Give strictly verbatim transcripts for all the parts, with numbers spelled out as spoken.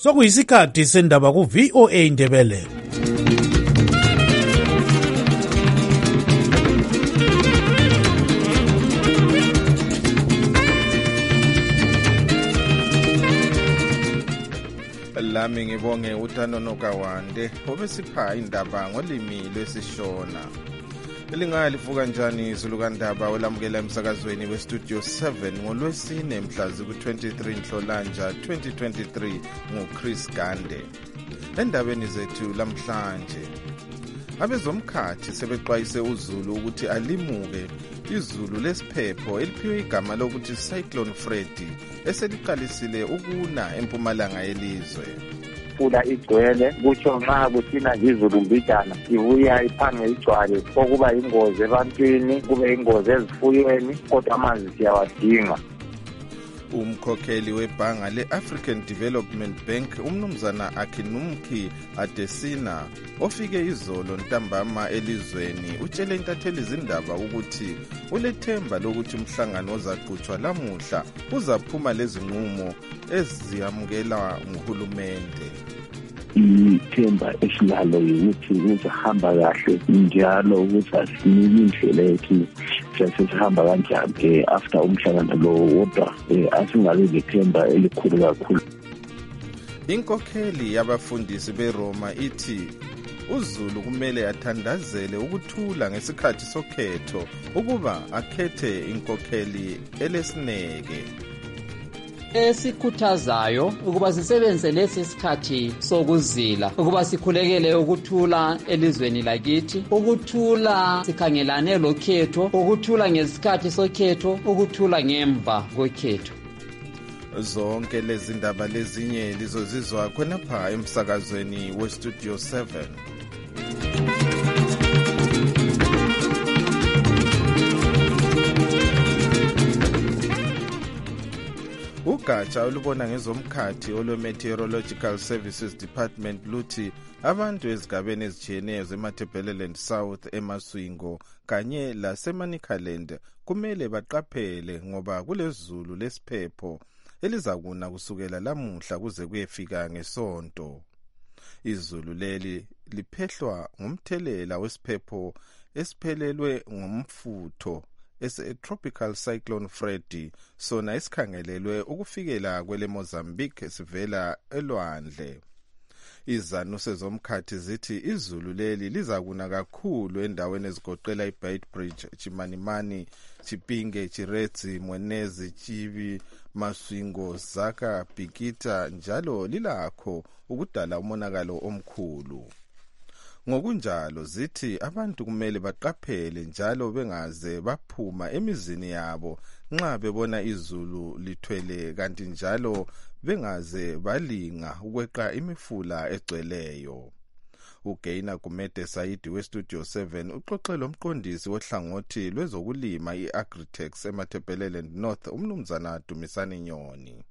Sokuyisikhathi sendaba ku V O A Ndebele. Lami ngibonge uTanono Kawande obesipha indaba ngolimi lwesishona. Elingalivuka njani izulu kandaba olamukela emsakazweni we Studio seven ngolwesine mhla ziku-twenty-three Nhlolanja twenty twenty-three nguChris Gande. Endabeni zethu lamhlanje, abezomkhathi sebeqwayise uZulu ukuthi alimuke izulu lesiphepho eliphiwe igama lokuthi Cyclone Freddy eseliqalisile ukuna empumalanga yelizwe. Fula igcwele kutsho nxa kuthina izulu mbijana ibuya iphange igcwale okuba ingozi ebantwini kube ingozi ezifuyweni kodwa amanzi siyawadinga. Umkhokheli webhanga le-African Development Bank umnumzana Akinumki Adesina ofike izolo ntambama elizweni utshele intatheli izindaba ukuthi ulethemba lokuthi umhlangano ozaqhutshwa lamuhla uzaphuma lezinqumo eziyamukela nguhulumende. Ithemba esilalo ukuthi uzahamba kahle njalo ukuthi asinike indlela yethu sesihamba kanjani after umhlangano lo wodwa asingabe lethemba elikhulu kakhulu. Inkokheli yabafundisi beRoma ithi uZulu kumele athandazele ukuthula ngesikhathi sokhetho ukuba akhethe inkokheli elesineke. Esikhuthazayo ukuba sisebenze lesi sikhathi sokuzila ukuba sikhulekele ukuthula elizweni lakithi, ukuthula sikhangelane lokhetho, ukuthula ngesikhathi sokhetho, ukuthula ngemva kokhetho. Zonke lezi ndaba lezinye lizozizwa khonapha emsakazweni we Studio seven. Ugatsha olubona ngezomkhathi olwe-Meteorological Services Department luthi abantu ezigabeni ezitshiyeneyo zeMatabeleland South, eMaswingo kanye laseManicaland kumele baqaphele ngoba kulezulu lesiphepho elizakuna kusukela lamuhla kuze kuyefika ngesonto. Izulu leli liphehlwa ngumthelela wesiphepho esiphelelwe ngumfutho ese-Tropical Cyclone Freddy sona esikhangelelwe ukufikela kwele Mozambique sivela elwandle. Izanuse zomkhathi zithi izulu leli lizakuna kakhulu endaweni ezigoqela iBeitbridge, Chimanimani, Chipinge, Chiretsi, Mwenezi, Chibi, Maswingo, Zaka, Bikita njalo lilakho ukudala umonakalo omkhulu. Ngokunjalo zithi abantu kumele baqaphele njalo bengaze baphuma emizini yabo nxa bebona izulu lithwele kanti njalo bengaze balinga ukweqa imifula egcweleyo. uGaina Gumede Saidi we Studio seven uxoxe lomqondisi wohlangothi lwezokulima iAgritex eMatabeleland North umnumzana Dumisani Nyoni.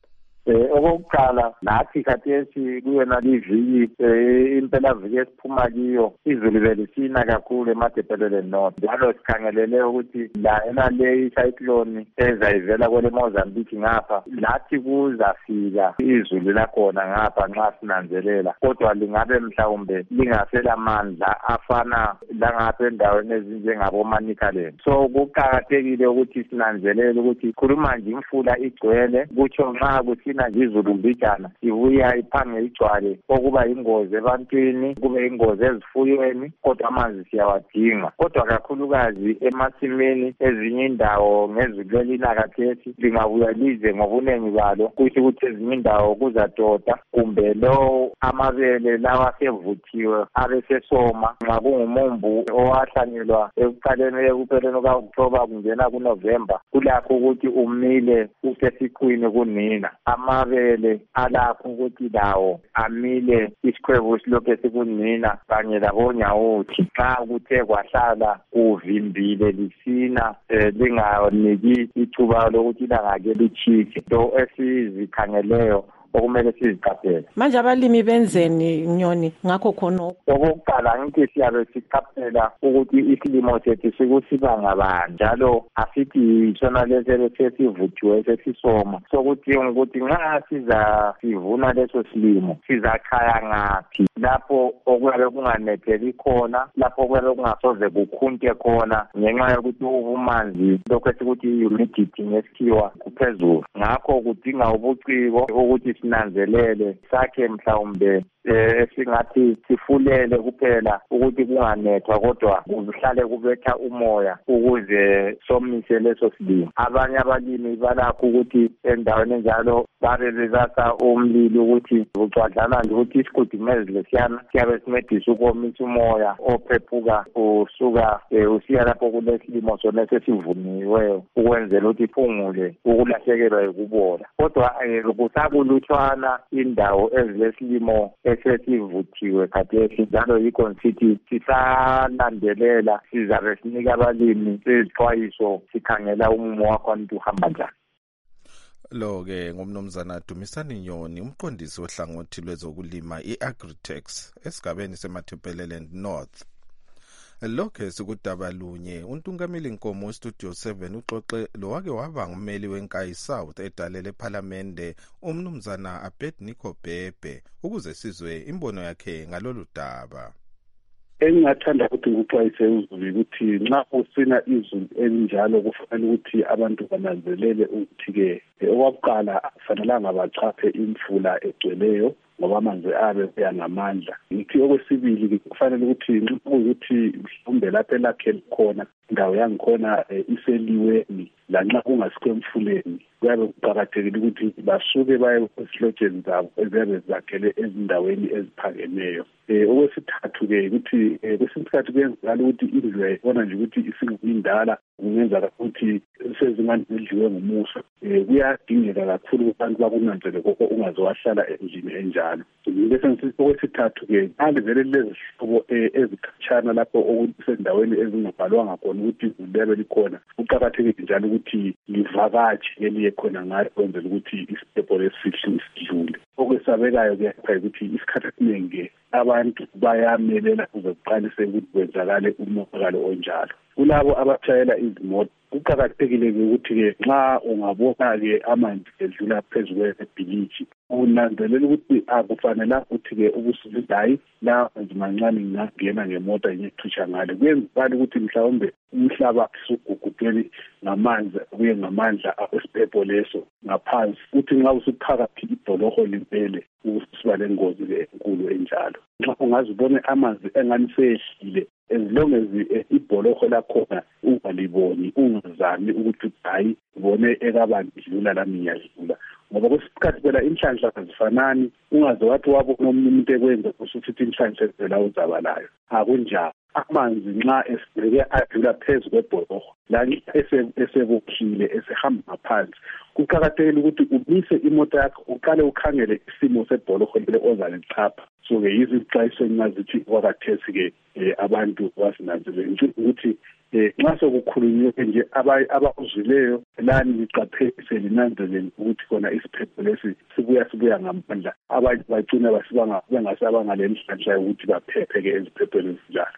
Eh okokuqala nathi khathesi kuyena liviki impela viki esiphuma kiyo izulu belisina kakhulu eMatabeleland North njalo sikhangelele ukuthi la ena le cyclone ezayivela kwele Mozambique ngapha lathi kuzafika izulu lakhona ngapha nxa sinanzelela kodwa lingabe mhlawumbe lingasela amandla afana langapha endaweni ezinjengabo Manicaland. So kuqakathekile ukuthi sinanzelele ukuthi khuluma nje imfula igcwele kutsho nxa kuthi izulu mbijana ibuya iphange igcwale okuba ingozi ebantwini kube ingozi ezifuyweni kodwa amanzi siyawadinga. Kodwa kakhulukazi emasimini ezinye indawo ngezulu elinakathethi lingabuya lize ngobunengi balo kuthi ukuthi ezinye indawo kuzatota kumbe lo amabele lawa sevuthiwe abesesoma nxa kungumumbu owahlanyelwa ekuqaleni ekupheleni kuka-October kungena kuNovember kulakho ukuthi umile usesiqwini kunina. Amabele alapho ukuthi lawo amile isikhwebu silokhu sikunina kanye labonyawuthi nxa kuthe kwahlala kuvimbile lisina linganiki ithuba lokuthi langake lichise. Lo esizikhangeleyo okumele siziqaphele. Manje abalimi benzeni Nyoni ngakho khona? Okokuqala ngithi siyabe siqaphela ukuthi isilimo sethu sikusibanga bani njalo asithi sona lesi sesivuthiwe sesisoma sokudinga ukuthi nxa siza sivuna leso silimo sizachaya ngaphi lapho okuyabe kunganetheli khona, lapho okuyabe kungasoze kukhunte khona ngenxa yokuthi ubumanzi lokho esikuthi humidity ngesikhiwa kuphezulu. Ngakho kudinga ubuciko ukuthi sinanzelele sakhe mhlawumbe esingathi sifulele kuphela ukuthi kunganethwa kodwa kuhlale kubetha umoya ukuze somise leso silimo. Abanye abalimi balakho ukuthi endaweni enjalo babe bezasa umlilo ukuthi ucwadlana nje ukuthi isigudumezi lesiyana siyabe sincedisa ukomisa umoya ophephuka usuka usiya lapho kulesilimo sona sesivuniweyo ukwenzela ukuthi iphungule ukulahlekelwa yikubola. Kodwa kusakulutshwana indawo ezilesilimo esesivuthiwe khathesi njalo yikho nsithi sisalandelela sizabe sinika abalimi izixwayiso sikhangela umumo wakhona ukuthi uhamba njani. Lo-ke ngumnumzana Dumisani Nyoni, umqondisi ohlangothi lwezokulima i-Agritex esigabeni seMathupeleland North. Lokhe sikudaba lunye uNtungameli Nkomo weStudio seven uxoxe lo wake waba ngummeli wenkayi South edalele ePhalamende umnumzana Abednego Bhebhe ukuze sizwe imbono yakhe ngalolu daba. Engingathanda ukuthi ngikuxwayise uzulu ukuthi nxa usina izulu elinjalo kufanele ukuthi abantu bananzelele ukuthi ke owakuqala kufanelanga bachaphe imfula egcweleyo ngoba amanzi abe kuya ngamandla. Ngithi okwesibili kufanele ukuthi nxa ukuthi mhlawumbe lapho elakhele khona indawo yangikhona iseliweni lanxa kungasikho emfuleni kuyabe kuqakathekile ukuthi basuke baye esilotsheni zabo eziyabe zakhele ezindaweni eziphakemeyo. Okwesithathu-ke ukuthi kwesinye isikhathi kuyenzakala ukuthi indlu yayibona nje ukuthi isingindala kungenzeka ukuthi sezingane zidliwe ngumusa. Kuyadingeka kakhulu ukuthi abantu bakunanzele koko ungaze wahlala endlini enjalo. Bese ngithi okwesithathu-ke nxa vele lezi hlobo ezikhatshana lapho okusendaweni ezingabhalwanga khona ukuthi izulu liyabe likhona, kuqakathekile njalo ukuthi livakatshe eliye khona ngayo kwenzela ukuthi isiphepho lesifihle sidlule. Okwesabekayo kuyapha ukuthi isikhathi esiningi abantu bayamelela kuze kuqalise ukuthi kwenzakale umonakalo onjalo. Kulabo abatshayela izimoto kuqakathekile-ke ukuthi-ke nxa ungabona-ke amanzi edlula phezu kwebhiliji unanzelela ukuthi akufanelanga ukuthi-ke ubusulidayi la manzi mancane ngingangena ngemota ngiyethusha ngale. Kuyenzakala ukuthi mhlawumbe umhlaba usugugudwele ngamanzi kuye ngamandla esiphepho leso ngaphansi ukuthi nxa usuphakathi ibholoho limpele usiba lengozi-ke enkulu enjalo. Nxa ungazibone amanzi engani sehlile as long as ibholoho lakhona ungaliboni ungazami ukuthi hayi ubone ekabandlula lami ngiyadlula ngoba kwesikhathi phela inhlanhla azifanani ungaze wathi wabona umuntu ekwenza kusuthi inhlanhla phela uzabalayo akunjalo. Amanzi nxa esibheke adlula phezu kwebholoho la esebokhile esehamba ngaphansi kuqakathekile ukuthi umise imoto yakho uqale ukhangele isimo sebholoho lelo ozalichapha. So-ke izixwayiso engazithi kwakathesi-ke abantu basinanzelele ukuthi nxa sokukhulunywe nje abakuzwileyo lani liqaphelise linanzelele ukuthi khona isiphepho lesi sibuya sibuya ngamandla. Abanye bagcina bengasabanga lenhlanhla yokuthi baphephe-ke eziphepheni ezinjalo.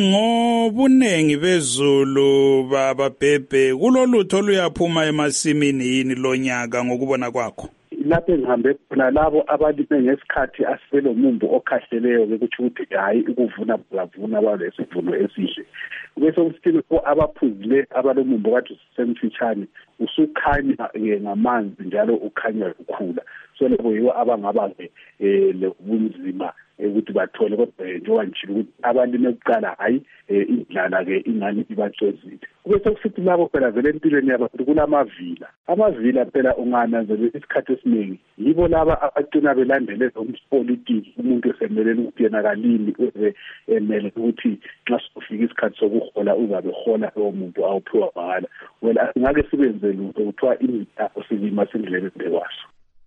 Ngobunengi bezulu bababhebhe kulolutho oluyaphuma emasimini yini lonyaka ngokubona kwakho? Lapho engihambe khona labo abalime ngesikhathi asebelomumbu okhahleleyo ukuthi ukuthi hayi ukuvuna bavuna balesivuno esihle. Bese kusithini abaphuzile abalomumbu kathi semfitshane usukhanya ngamanzi njalo ukhanya ukukhula. So lebo yiwo abangaba-ke lebunzima ukuthi bathole kodwa njengoba ngishilo ukuthi abalime kuqala hayi indlala-ke ingani ibacozile. Kube sekusithi labo phela vele empilweni yabantu kulamavila. Amavila phela ungananzelela isikhathi esiningi yibo laba abagcina belandelela umpolitiki umuntu esemelele ukuthi yena kalimi uze emele ukuthi nxa sokufika isikhathi sokuhola uzabe hola lowo muntu awuphiwa mahala. Wena ngake sibenze lutho kuthiwa imidako silima sindlelende kwaso.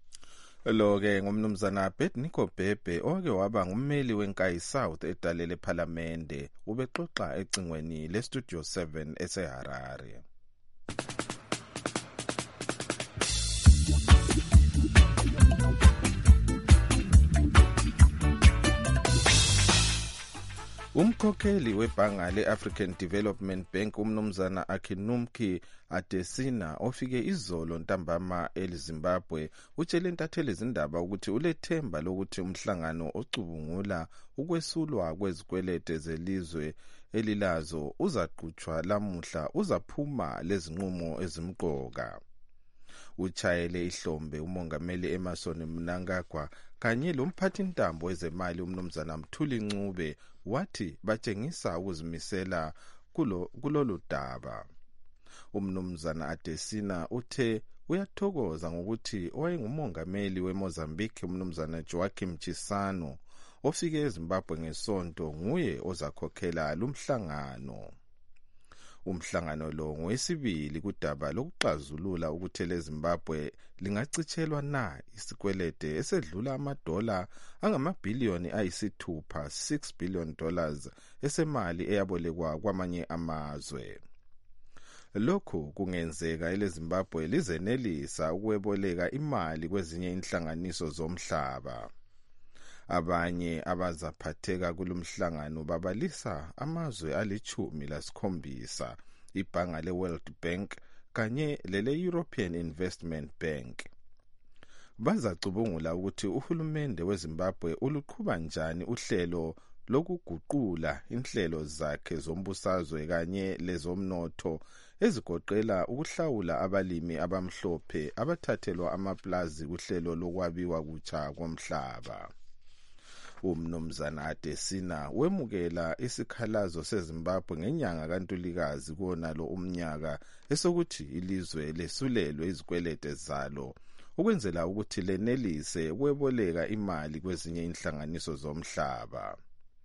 Lo-ke ngumnumzana Abednego Bhebhe oke waba ngummeli wenkayi South edalele ePhalamende ubexoxa ecingweni leStudio seven eseHarare. Umkhokheli webhanga le-African Development Bank umnumzana Akinwumi Adesina ofike izolo ntambama eZimbabwe utshele intatheli izindaba ukuthi ulethemba lokuthi umhlangano ocubungula ukwesulwa kwezikwelete zelizwe elilazo uzaqhutshwa lamuhla uzaphuma lezinqumo ezimqoka. Uchayele ihlombe umongameli Emmerson Mnangagwa kanye lomphathintambo wezemali umnumzana Mthuli Ncube wathi batshengisa ukuzimisela kulo kulolu daba. Umnumzana Adesina uthe uyathokoza ngokuthi owayengumongameli weMozambique umnumzana Joaquim Chissano ofike eZimbabwe ngesonto nguye ozakhokhela lumhlangano. Umhlangano lo ngowesibili kudaba lokuxazulula ukuthi leZimbabwe lingacitshelwa na isikwelete esedlula amadola angamabhiliyoni ayisithupha six billion dollars esemali eyabolekwa kwamanye amazwe. Lokhu kungenzeka eleZimbabwe lizenelisa ukweboleka imali kwezinye inhlanganiso zomhlaba. Abanye abazaphatheka kulumhlangano babalisa amazwe alichumi lasikhombisa, ibhanga le-World Bank kanye lele-European Investment Bank. Bazacubungula ukuthi uhulumende weZimbabwe uluqhuba njani uhlelo lokuguqula inhlelo zakhe zombusazwe kanye lezomnotho ezigoqela ukuhlawula abalimi abamhlophe abathathelwa amaplazi kuhlelo lokwabiwa kutsha komhlaba. Umnumzana Adesina wemukela isikhalazo seZimbabwe ngenyanga kaNtulikazi konalo umnyaka esokuthi ilizwe lesulelwe izikwelete zalo ukwenzela ukuthi lenelise ukweboleka imali kwezinye inhlanganiso zomhlaba.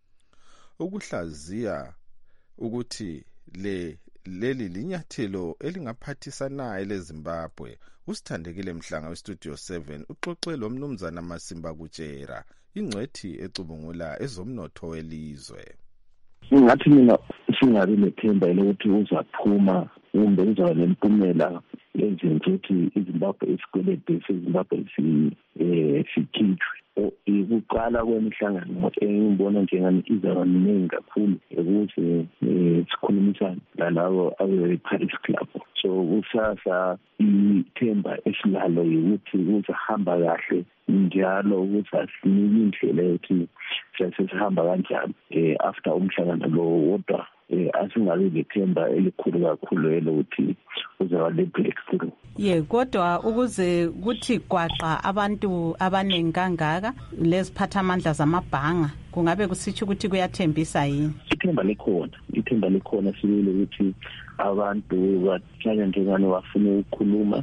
Ukuhlaziya ukuthi le leli linyathelo elingaphathisana eleZimbabwe usithandekile Mhlanga weStudio seven uxoxe lo mnumzana Masimba Kutshera ingcwethi ecubungula ezomnotho welizwe. Ngathi mina singabe nethemba lokuthi uzaphuma kumbe uzaba lempumela ezinto ukuthi iZimbabwe isikwelete seZimbabwe si eh sikhitshwe. Ukuqala kwemihlangano engibona njengani izaba miningi kakhulu ukuze sikhulumisane nalabo abe-Paris Club. So usasa ithemba esilalo ukuthi uzahamba kahle njalo ukuthi asinike indlela yokuthi sesihamba kanjani after umhlangano lo wodwa asingabe lethemba elikhulu kakhulu elokuthi uzaba le-breakthrough. Ye kodwa ukuze kuthi gwaqa abantu abaningi kangaka leziphathamandla zamabhanga kungabe kusitsho ukuthi kuyathembisa yini? Ithemba likhona, ithemba likhona sibile ukuthi abantu bahlanya njengani bafuna ukukhuluma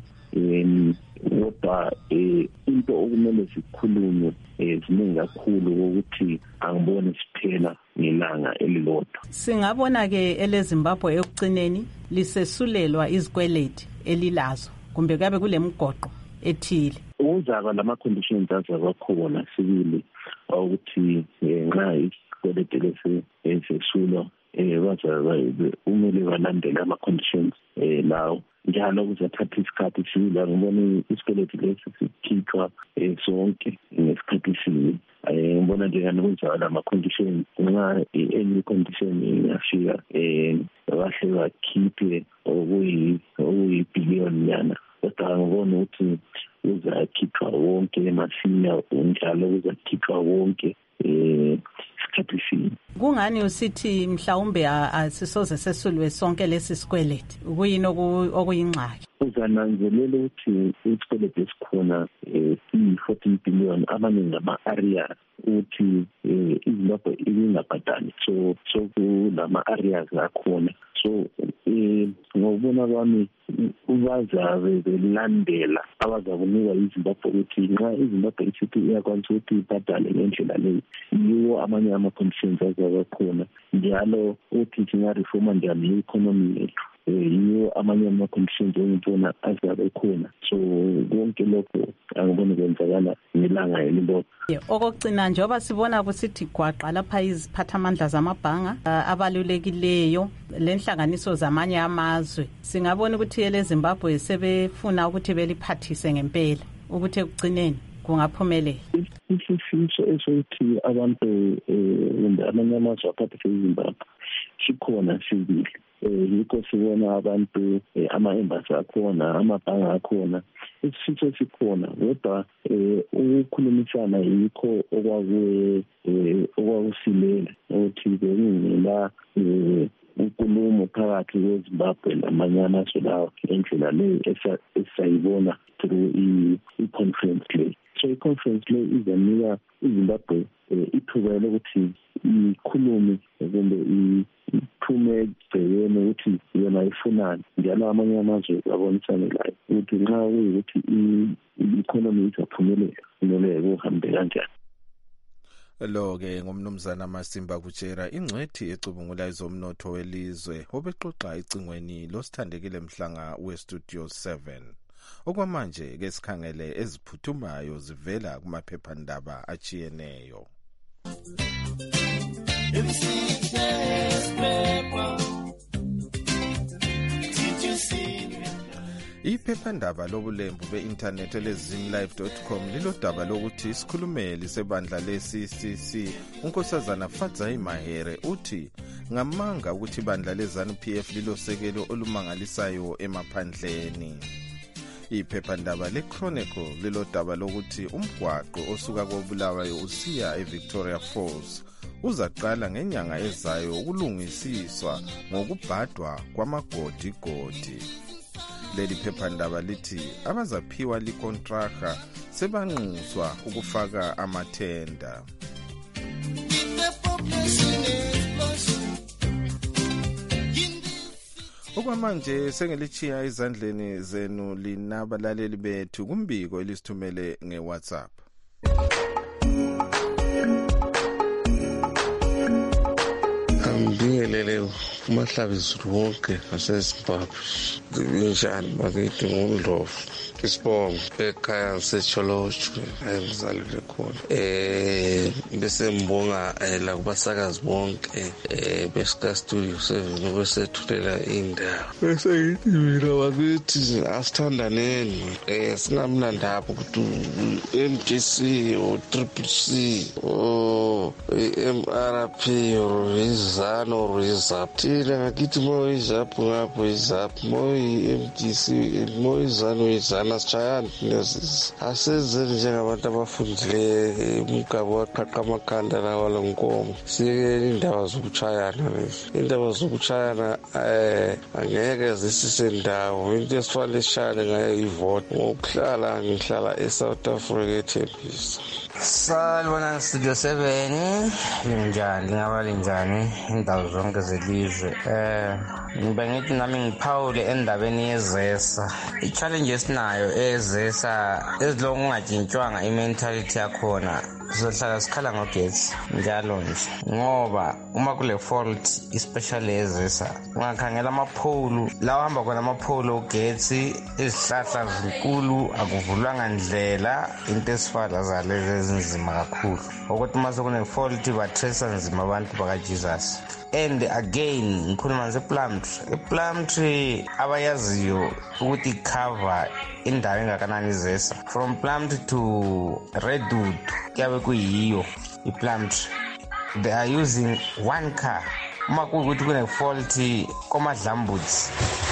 kodwa into okumele sikhulume ziningi kakhulu ukuthi angibone siphela ngelanga elilodwa. Singabona ke eleZimbabwe ekugcineni lisesulelwa izikweleti elilazo kumbe kabe kulemgoqo ethile. Uzaba lama conditions azabakhona sibili ukuthi nxa isikweleti lesi esesulwa baza umele balandele ama conditions lawo njalo kuzathatha isikhathi sibili. Ngibona isikweleti lesi sikhithwa sonke ngesikhathi sinye. Ngibona njengani kuzaba lama conditions nxa any condition ingafika bahle bakhiphe okuyi okuyibhiliyoni yana kodwa ngibona ukuthi uzakhithwa wonke masinya njalo uzakhithwa wonke isikhathi sinye. Kungani usithi mhlawumbe asisoze sesulwe sonke lesi sikweleti ukuyini okuyingxaki? Uzananzelela ukuthi isikweleti esikhona i-fourteen billion abaningi ngama-areas ukuthi iZimbabwe ibingabhadali so so kulama-areas akhona. So ngokubona kwami bazabe belandela abazakunika iZimbabwe ukuthi nxa iZimbabwe isithi iyakwanisa ukuthi ibhadale ngendlela leyo yiwo amanye ama-conditions azabe khona njalo ukuthi singareforma njani i-economy yethu yiwo amanye ama-conditions engibona azabe khona. So konke lokho angiboni kwenzakala ngelanga elilodwa. Okugcina njengoba sibona kusithi gwaqa lapha iziphathamandla zamabhanga abalulekileyo lenhlanganiso zamanye amazwe singabona ukuthi eleZimbabwe sebefuna ukuthi beliphathise ngempela ukuthi ekugcineni kungaphumelela. Isifiso esokuthi abantu kumbe amanye amazwe aphathe eZimbabwe sikhona sibili. Yikho sibona abantu ama-embassy akhona, amabhanga akhona, isifiso sikhona, kodwa ukukhulumisana yikho okwakuwe okwakusilela ukuthi bekungela unkulumo phakathi kweZimbabwe namanye amazwe lawo ngendlela leyo esayibona through i-conference le. So i-conference le izanika iZimbabwe ithuba lokuthi ikhulume kumbe iphume egcekeni ukuthi yona ifunani, njalo amanye amazwe abonisane layo ukuthi nxa kuyukuthi i-economy izaphumelela kumele kuhambe kanjani. Lo-ke ngumnumzana Masimba Kutshera, ingcwethi ecubungula ezomnotho welizwe, obexoxa ecingweni losithandekile mhlanga we-Studio seven. Okwamanje ke sikhangele eziphuthumayo zivela kumaphephandaba achiyeneyo. Iphephandaba lobulembu be-internet elezimlive dot com lilodaba lokuthi isikhulumeli sebandla le-C C C unkosazana Fadzai Mahere uthi ngamanga ukuthi ibandla le-ZANU P F lilosekelo olumangalisayo emaphandleni. Iphephandaba le-Chronicle lilodaba lokuthi umgwaqo osuka koBulawayo usiya eVictoria Falls uzaqala ngenyanga ezayo ukulungisiswa ngokubhadwa kwamagodigodi. Leli phephandaba lithi abazaphiwa likontraka sebanxuswa ukufaka amathenda. Okwamanje sengelichiya izandleni zenu linabalaleli bethu kumbiko elisithumele ngeWhatsApp. Ngibingelele kumahlabiso wonke aseZimbabwe. Njani bakithi ngundlovu isibongo ekhaya ngisetsholotshwe ayimzalile khona. Eh bese ngibonga la kubasakazi bonke eh besika studio seven besethulela indawo. Bese ngithi mina bakithi asithandaneni eh singamlandapho ukuthi M J C o Triple C o M R P o izano o izap. Thina ngakithi mo izap ngapho izap mo M J C mo izano izana asichayani asezeni njengabantu abafundileyo umgabo waqhaqa amakhanda lawa lenkomo. Sike indaba zokuchayana lezi indaba zokuchayana eh angeke zisisendawo into esifanele shale ngayo ivote ngokuhlala ngihlala eSouth Africa eThekwini. Salibona Studio seven njani ngabali njani indawo zonke zelizwe. Eh ngibe ngithi nami ngiphawule endabeni yezesa. I-challenge esinayo ezesa ezilonga ungajintshwanga i-mentality yakhona sizohlala sikhala ngogesi njalo nje ngoba uma kule fault especially ezesa ungakhangela amapholu lawo hamba khona amapholu ogesi izihlahla zinkulu akuvulwanga ndlela into esifala zalezi ezinzima kakhulu ukuthi uma sekune fault batrace nzima abantu bakaJesus. And again ngikhuluma nje plum tree iplum tree abayaziyo ukuthi cover indawo engakanani izesa from plum tree to redwood kuyabe kuyiyo iplum tree. They are using one car uma kuwukuthi kune fault komadlambutsi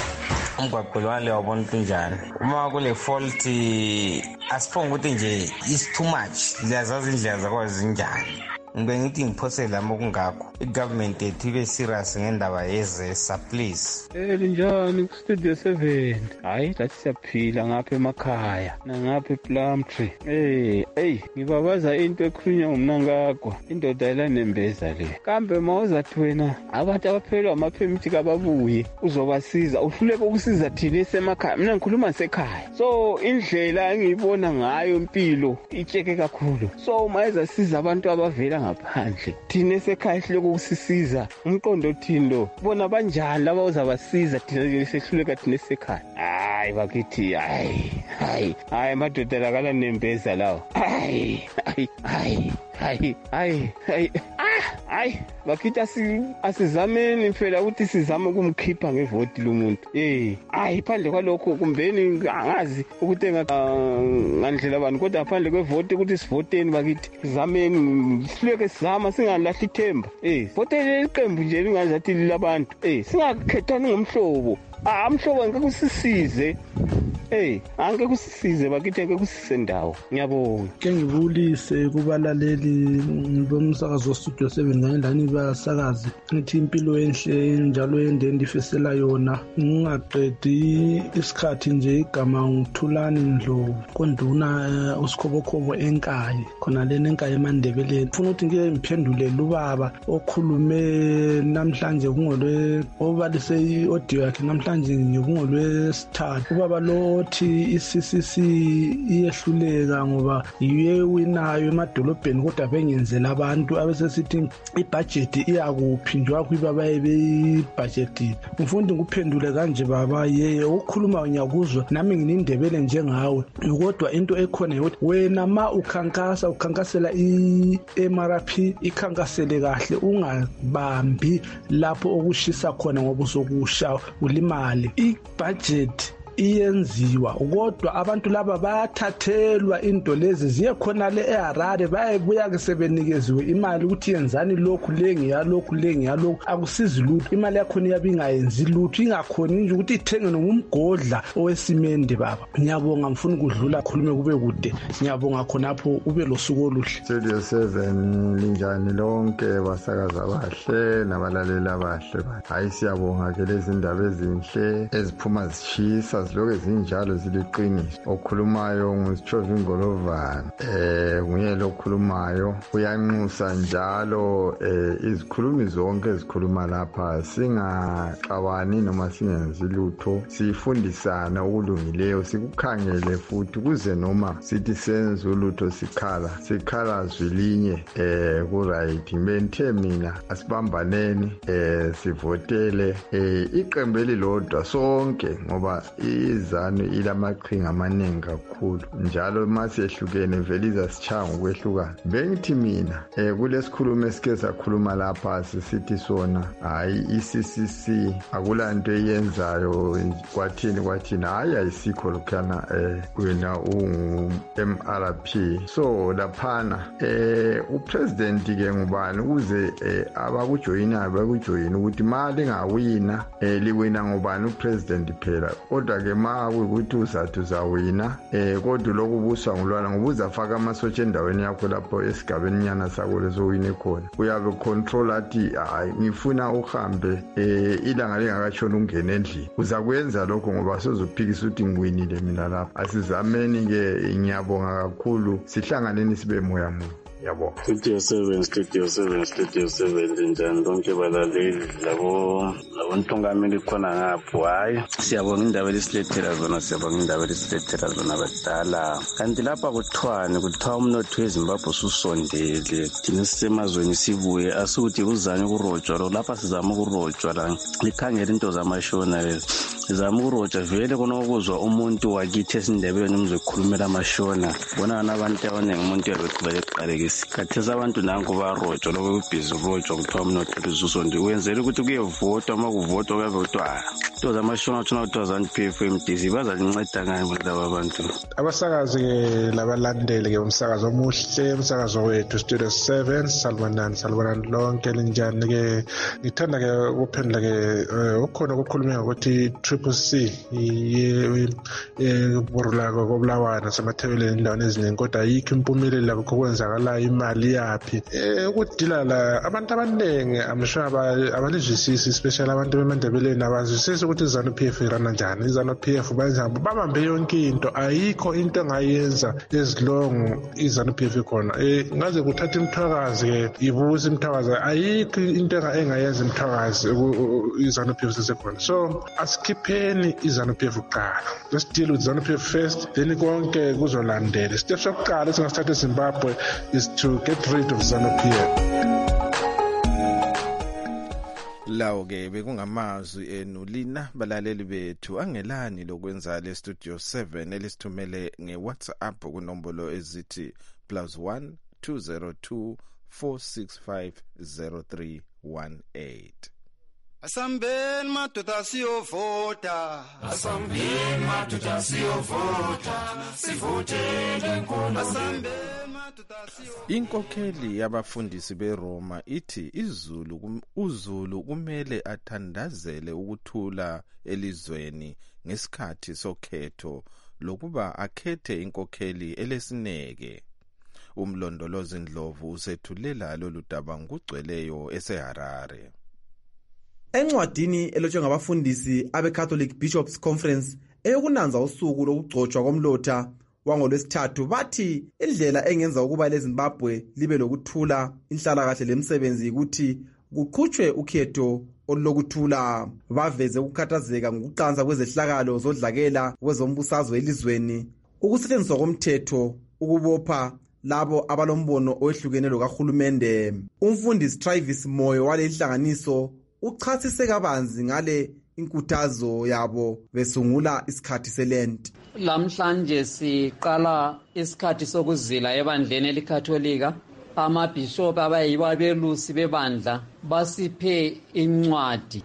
umgwaqo wale wabona kunjani uma kule fault asiphonga ukuthi nje is too much liyazazi indlela zakwazi njani. Ngibe ngithi ngiphose lamo kungakho igovernment ethu ibe serious ngendaba yezesa please. Eh njani ku Studio seven hayi lathi siyaphila ngapha emakhaya nangapha ePlum Tree. Eh hey ngibabaza into ekhulunywa ngumnankakho indoda elanembeza le kambe mawuzathi wena abantu abaphelwa amaphemithi kababuye uzobasiza uhluleke ukusiza thina esemakhaya. Mina ngikhuluma sekhaya so indlela engiyibona ngayo impilo itsheke kakhulu so mayeza siza abantu abavela ngaphandle thina esekhaya hloko ukusisiza umqondo thindo bona banjani laba uzabasiza thina sehluleka thina esekhaya. Hayi bakithi hayi hayi hayi madoda lakala nembeza lawo hayi hayi hayi hayi hayi hayi hayi bakithi asizameni phela ukuthi sizame ukumkhipha ngevoti lomuntu eh hayi phandle kwalokho kumbeni angazi ukuthi ngandlela bani kodwa phandle kwevoti ukuthi sivoteni bakithi sizameni sileke sizama singalahli ithemba eh votele iqembu nje lingazathi labantu eh singakhethani ngomhlobo ah mhlobo ngeke kusisize eh angeke kusisize bakithi ngeke kusise ndawo ngiyabonga ke ngibulise kubalaleli bomsakazo wa Studio seven ngandani basakazi ngithi impilo enhle njalo ende ndifisela yona ngingaqedi isikhathi nje igama ngithulani Ndlovu konduna usikhobokhobo enkayi khona lena enkayi eMandebeleni ufuna ukuthi ngike ngiphendule lubaba okhulume namhlanje kungolwe obalise i-audio yakhe namhlanje ngokungolwesithathu ubaba lo othi i-C C C iyehluleka ngoba yiye winayo emadolobheni kodwa bengenzela abantu abesesithi ibudget iyakuphi njwa kwibaba ebebudget umfundi nguphendule kanje baba yeye ukukhuluma nyakuzwa nami nginindebele njengawe kodwa into ekhona ukuthi wena ma ukhankasa ukhankasela i-M R P ikhankasele kahle ungabambi lapho okushisa khona ngoba usokusha ulimali i-budget iyenziwa kodwa abantu laba bayathathelwa into lezi ziye khona le eHarare bayebuya ke sebenikeziwe imali ukuthi yenzani lokhu lengi yalokhu lengi yalokhu akusizi lutho imali yakho iyabingayenzi lutho ingakhona nje ukuthi ithenge nomgodla owesimende baba ngiyabonga ngifuna ukudlula khulume kube kude ngiyabonga khonapho ube losuku oluhle Studio seven linjani lonke basakaza abahle nabalaleli abahle hayi siyabonga ke lezi ndaba ezinhle eziphuma zishisa ziloke zinjalo ziliqiniso okhulumayo ngusitshovi Ngolovana eh nguye lokhulumayo uyanxusa njalo eh izikhulumi zonke ezikhuluma lapha singaxabani noma singenzi lutho sifundisana ukulungileyo sikukhangele futhi kuze noma sithi senze ulutho sikhala sikhala zwilinye eh ku right menthe mina asibambaneni eh sivotele eh iqembu elilodwa sonke ngoba izanu ilamaqhinga amaningi kakhulu njalo masiyehlukene vele izasichanga ukwehlukana bengithi mina eh kulesikhulumo esike sakhuluma lapha sisithi sona hayi i-C C C akulanto eyenzayo kwathini kwathini hayi ayisikho lokhana eh wena u-M R P so laphana eh upresident ke ngubani ukuze abakujoyina bakujoyina ukuthi mali ngawina eh liwina ngubani upresident phela kodwa ke ma ukuthi uzathu zawina eh kodwa lokubuswa ngulwana ngobuza faka amasotsha endaweni yakho lapho esigabeni nyana sako lezowine khona uyabe control athi hayi ngifuna uhambe eh ilanga lingakashona ungene endlini uzakwenza lokho ngoba sozophikisa ukuthi ngiwinile mina lapha asizameni ke ngiyabonga kakhulu sihlanganeni sibe moya munye yabo Studio seven Studio seven Studio seven linjani lonke balaleli labo labontongameli khona ngapho hayi siyabonga indaba lesilethela zona siyabonga indaba lesilethela zona badala kanti lapha kuthwane kuthiwa umnotho weZimbabwe ususondele thina sisemazweni sibuye asukuthi uzanye kurojwa lo lapha sizama kurojwa la likhangela into zamashona lezi sizama kurojwa vele kona ukuzwa umuntu wakithi esindebeleni umzokhulumela amashona bona nabantu abaningi umuntu yabeqhubeka eqalekisa khathesi abantu nanku barojwa lokho kubhizi kurojwa kuthiwa umnotho ususondele wenzela ukuthi kuyevotwa uma kuvotwa kuyavotwa into zamashona thina kuthiwa zanu P F M D C bazanceda ngani laba abantu abasakazi ke labalandeli ke umsakazo omuhle umsakazo wethu Studio seven salwanani salwanani lonke linjani ke ngithanda ke ukuphendula ke ukhona ukukhuluma ukuthi Triple C ye borula kobulawana semathebeleni endaweni eziningi kodwa ayikho impumelelo lapho kwenzakalayo imali yaphi eh ukudila la abantu abaningi amsho abalizwisisi especially abantu beMandebeleni abazwisisi ukuthi izanu P F irana njani izanu P F banjani babambe yonke into ayikho into engayenza ezilongo izanu P F khona eh ngaze kuthatha imthwakazi ke ibuza imthwakazi ayikho into engayenza imthwakazi izanu P F sesekhona so asikhipheni izanu P F kuqala let's deal with izanu P F first then konke kuzolandela step sokuqala singasithatha eZimbabwe is to get rid of ZANU P F. Lawo ke bekungamazwi enu lina balaleli bethu angelani lokwenza le Studio seven elisithumele ngeWhatsApp kunombolo ezithi plus one two zero two four six five zero three one eight. Asambeni madoda siyovota, asambeni madoda siyovota, sivotele nkolo. Asambeni madoda siyovota. Inkokheli yabafundisi beRoma ithi izulu uzulu kumele athandazele ukuthula elizweni ngesikhathi sokhetho lokuba akhethe inkokheli elesineke. Umlondolozi Ndlovu usethulela lolu daba ngugcweleyo eseHarare. Encwadini elotshwe ngabafundisi abe-Catholic Bishops Conference eyokunanza usuku lokugcotshwa komlotha wangolwesithathu bathi indlela engenza ukuba leZimbabwe libe lokuthula inhlalakahle lemsebenzi ukuthi kuqhutshwe ukhetho olulokuthula. Baveze ukukhathazeka ngokuqansa kwezehlakalo zodlakela kwezombusazwe elizweni, ukusetshenziswa komthetho, ukubopha labo abalombono owehlukene lokahulumende. Umfundisi Travis Moyo wale inhlanganiso uchasise kabanzi ngale inkuthazo yabo besungula isikhathi selent. Lamhlanje siqala isikhathi sokuzila ebandleni elikatholika. Amabhishop abayibo abelusi bebandla basiphe incwadi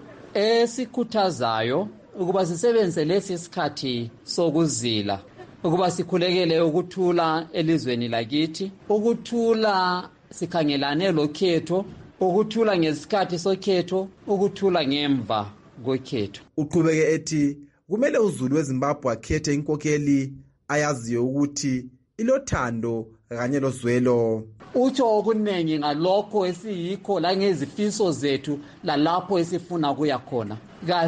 esikhuthazayo ukuba sisebenze lesi sikhathi sokuzila, ukuba sikhulekele ukuthula elizweni lakithi, ukuthula sikhangelane lokhetho, ukuthula ngesikhathi sokhetho, ukuthula ngemva kwekhetho. Uqhubeke ethi kumele uzulu weZimbabwe akhethe inkokheli ayaziyo ukuthi ilothando kanye lozwelo. Utsho okuningi ngalokho esiyikho la ngezifiso zethu lalapho esifuna kuya khona.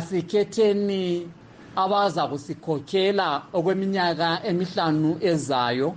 Kasikhetheni abaza kusikhokhela okweminyaka emihlanu ezayo,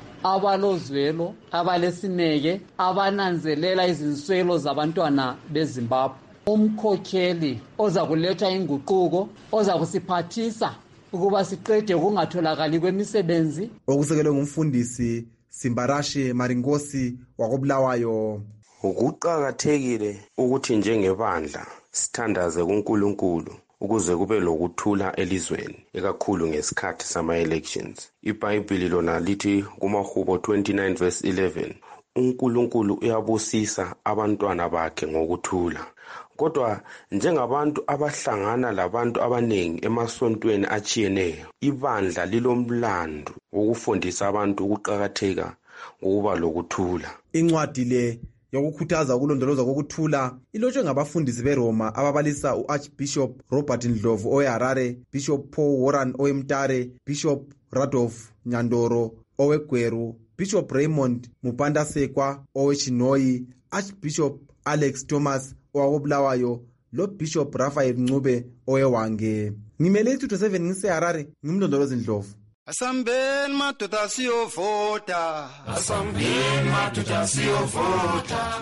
abalozwelo, abalesineke, abananzelela izinswelo zabantwana beZimbabwe. Umkhokheli oza kuletha inguquko, oza kusiphathisa ukuba siqede ukungatholakali kwemisebenzi. Okusekelwe ngumfundisi Simbarashi Maringosi wakobulawayo. Ukuqakathekile ukuthi njengebandla sithandaze kuNkulunkulu ukuze kube lokuthula elizweni, ekakhulu ngesikhathi sama-elections. IBhayibhili lona lithi kumaHubo twenty-nine verse eleven, uNkulunkulu uyabusisa abantwana bakhe ngokuthula. Kodwa njengabantu abahlangana labantu abanengi emasontweni achiyeneyo, ibandla lilomlando wokufundisa abantu ukuqakatheka ngokuba lokuthula. Incwadi le yokukhuthaza ukulondolozwa kokuthula ilotshwe ngabafundisi beRoma ababalisa uArchbishop Robert Ndlovu oweHarare, Bishop Paul Warren oweMtare, Bishop Radolf Nyandoro oweGweru, Bishop Raymond Mupandasekwa owechinoyi, Archbishop Alex Thomas owakobulawayo, lo Bishop Raphael Ncube owewange. Ngimele i-two seven ngiseHarare, ngimlondolozi Ndlovu. Asambeni madoda siyovota, asambeni madoda siyovota,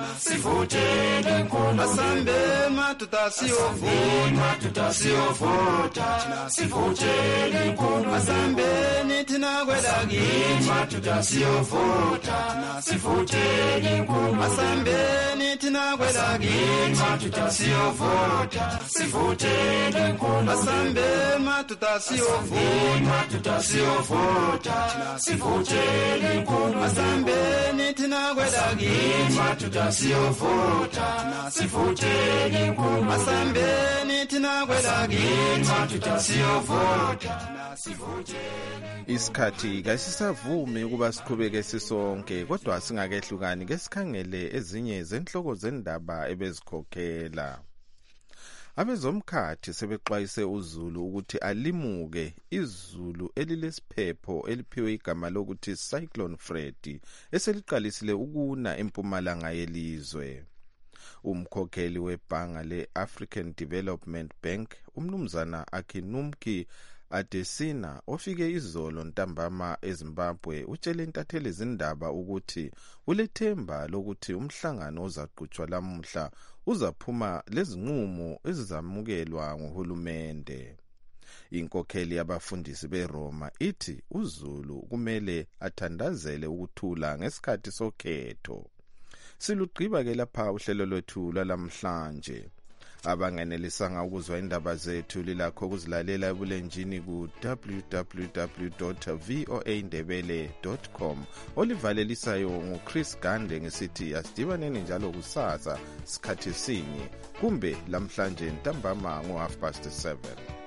sivotele nkolo. Asambeni madoda siyovota, madoda siyovota, sivotele nkolo. Asambeni thina kwelakini, madoda siyovota, sivotele nkolo. Asambeni thina kwelakini, madoda siyovota, sivotele nkolo. Asambeni madoda siyovota, madoda siyovota. Vota, sivotele nkulu. Asambeni thina kwelakini, madoda siyovota, sivotele nkulu. Asambeni thina kwelakini, madoda siyovota, sivotele. Isikhathi kasisavumi ukuba siqhubeke sisonke, kodwa singakehlukani ke sikhangele ezinye zenhloko zendaba ebezikhokhela. Abezomkhathi sebexwayise uZulu ukuthi alimuke izulu elilesiphepho eliphiwe igama lokuthi Cyclone Freddy eseliqalisile ukuna empumalanga yelizwe. Umkhokheli webhanga le-African Development Bank, umnumzana Akinumki Adesina, ofike izolo ntambama eZimbabwe, utshele intatheli zindaba ukuthi ulethemba lokuthi umhlangano ozaqhutshwa lamuhla uzaphuma lezinqumo ezizamukelwa nguhulumende. Inkokheli yabafundisi beRoma ithi uZulu kumele athandazele ukuthula ngesikhathi sokhetho. Silugqiba ke lapha uhlelo lwethu lwalamhlanje. abangenelisanga ukuzwa indaba zethu lilakho ukuzilalela ebulenjini ku w w w dot voa ndebele dot com. Olivalelisayo nguChris Gande ngesithi asidibaneni njalo kusasa sikhathi sinye kumbe lamhlanje ntambama ngo half past seven.